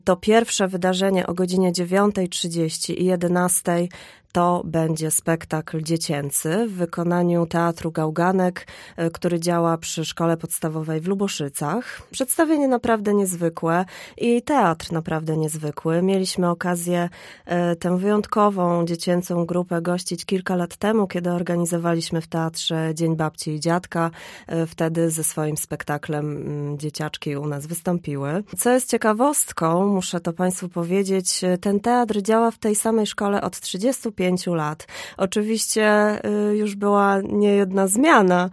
To pierwsze wydarzenie o godzinie 9:30 i 11:00 to będzie spektakl dziecięcy w wykonaniu Teatru Gałganek, który działa przy Szkole Podstawowej w Luboszycach. Przedstawienie naprawdę niezwykłe i teatr naprawdę niezwykły. Mieliśmy okazję tę wyjątkową dziecięcą grupę gościć kilka lat temu, kiedy organizowaliśmy w teatrze Dzień Babci i Dziadka. Wtedy ze swoim spektaklem dzieciaczki u nas wystąpiły. Co jest ciekawostką, muszę to Państwu powiedzieć, ten teatr działa w tej samej szkole od 35 lat. Oczywiście już była niejedna zmiana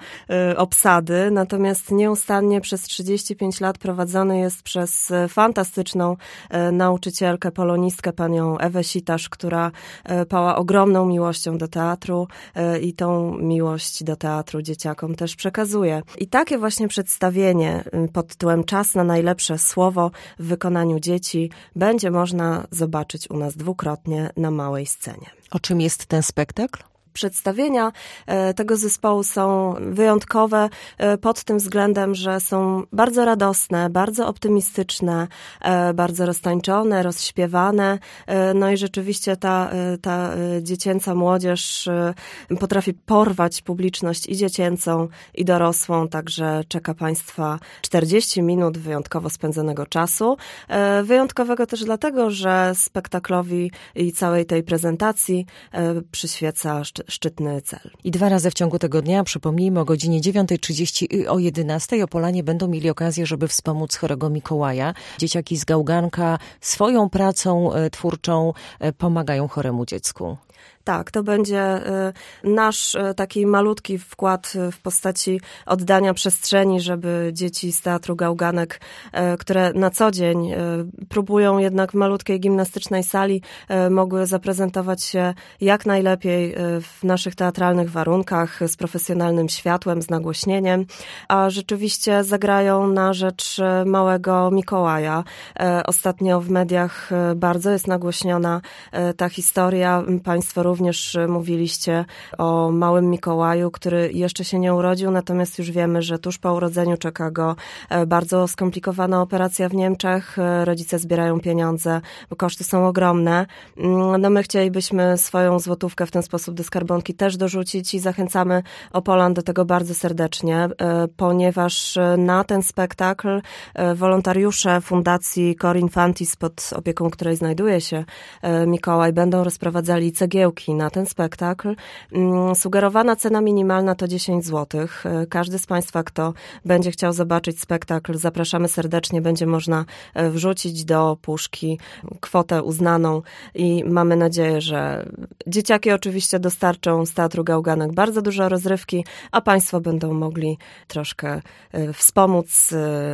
obsady, natomiast nieustannie przez 35 lat prowadzony jest przez fantastyczną nauczycielkę, polonistkę, panią Ewę Sitasz, która pała ogromną miłością do teatru i tą miłość do teatru dzieciakom też przekazuje. I takie właśnie przedstawienie pod tytułem Czas na najlepsze słowo w wykonaniu dzieci będzie można zobaczyć u nas dwukrotnie na małej scenie. O czym jest ten spektakl? Przedstawienia tego zespołu są wyjątkowe pod tym względem, że są bardzo radosne, bardzo optymistyczne, bardzo roztańczone, rozśpiewane. No i rzeczywiście ta dziecięca młodzież potrafi porwać publiczność i dziecięcą, i dorosłą, także czeka Państwa 40 minut wyjątkowo spędzonego czasu. Wyjątkowego też dlatego, że spektaklowi i całej tej prezentacji przyświeca szczytny cel. I 2 razy w ciągu tego dnia, przypomnijmy, o godzinie 9:30 i o 11:00 Opolanie będą mieli okazję, żeby wspomóc chorego Mikołaja. Dzieciaki z Gałganka swoją pracą twórczą pomagają choremu dziecku. Tak, to będzie nasz taki malutki wkład w postaci oddania przestrzeni, żeby dzieci z Teatru Gałganek, które na co dzień próbują jednak w malutkiej gimnastycznej sali, mogły zaprezentować się jak najlepiej w naszych teatralnych warunkach, z profesjonalnym światłem, z nagłośnieniem, a rzeczywiście zagrają na rzecz małego Mikołaja. Ostatnio w mediach bardzo jest nagłośniona ta historia. Państwo również mówiliście o małym Mikołaju, który jeszcze się nie urodził, natomiast już wiemy, że tuż po urodzeniu czeka go bardzo skomplikowana operacja w Niemczech. Rodzice zbierają pieniądze, bo koszty są ogromne. No my chcielibyśmy swoją złotówkę w ten sposób do skarbonki też dorzucić i zachęcamy Opolan do tego bardzo serdecznie, ponieważ na ten spektakl wolontariusze Fundacji Cor Infantis, pod opieką której znajduje się Mikołaj, będą rozprowadzali cegiełki na ten spektakl. Sugerowana cena minimalna to 10 zł. Każdy z Państwa, kto będzie chciał zobaczyć spektakl, zapraszamy serdecznie. Będzie można wrzucić do puszki kwotę uznaną i mamy nadzieję, że dzieciaki oczywiście dostarczą z Teatru Gałganek bardzo dużo rozrywki, a Państwo będą mogli troszkę wspomóc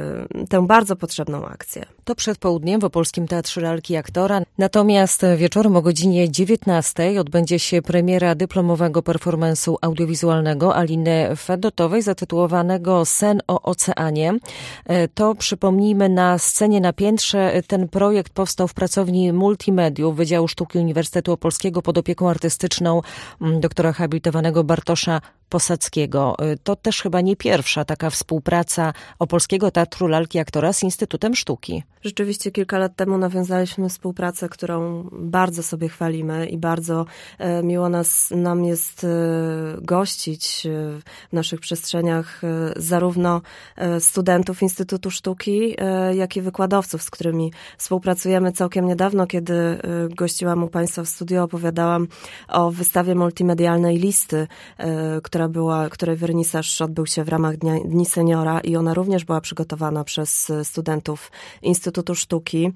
tę bardzo potrzebną akcję. To przed południem w Opolskim Teatrze Lalki i Aktora. Natomiast wieczorem o godzinie 19:00 odbędzie się premiera dyplomowego performance'u audiowizualnego Aliny Fedotowej zatytułowanego Sen o oceanie. To przypomnijmy na scenie na piętrze. Ten projekt powstał w pracowni multimediów Wydziału Sztuki Uniwersytetu Opolskiego pod opieką artystyczną doktora habilitowanego Bartosza Posadzkiego. To też chyba nie pierwsza taka współpraca Opolskiego Teatru Lalki i Aktora z Instytutem Sztuki. Rzeczywiście kilka lat temu nawiązaliśmy współpracę, którą bardzo sobie chwalimy i bardzo miło nam jest gościć w naszych przestrzeniach zarówno studentów Instytutu Sztuki, jak i wykładowców, z którymi współpracujemy. Całkiem niedawno, kiedy gościłam u Państwa w studiu, opowiadałam o wystawie multimedialnej Listy, której wernisaż odbył się w ramach Dni Seniora i ona również była przygotowana przez studentów Instytutu Sztuki.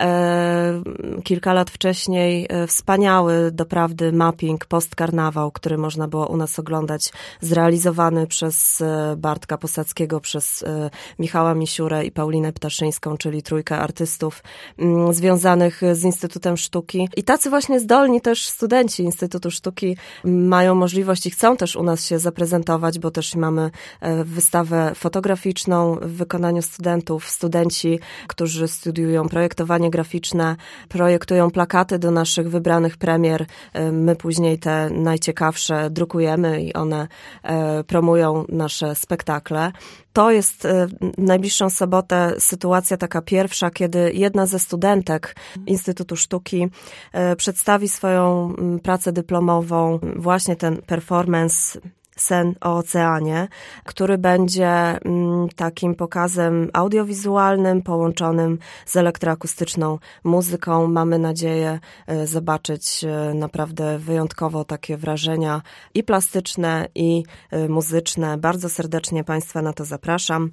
Kilka lat wcześniej wspaniały doprawdy mapping Postkarnawał, który można było u nas oglądać, zrealizowany przez Bartka Posadzkiego, przez Michała Misiurę i Paulinę Ptaszyńską, czyli trójkę artystów związanych z Instytutem Sztuki. I tacy właśnie zdolni też studenci Instytutu Sztuki mają możliwość i chcą też u nas się zaprezentować, bo też mamy wystawę fotograficzną w wykonaniu studentów. Studenci, którzy studiują projektowanie graficzne, projektują plakaty do naszych wybranych premier. My później te najciekawsze drukujemy i one promują nasze spektakle. To jest w najbliższą sobotę sytuacja taka pierwsza, kiedy jedna ze studentek Instytutu Sztuki przedstawi swoją pracę dyplomową, właśnie ten performance Sen o oceanie, który będzie takim pokazem audiowizualnym połączonym z elektroakustyczną muzyką. Mamy nadzieję zobaczyć naprawdę wyjątkowo takie wrażenia i plastyczne, i muzyczne. Bardzo serdecznie Państwa na to zapraszam.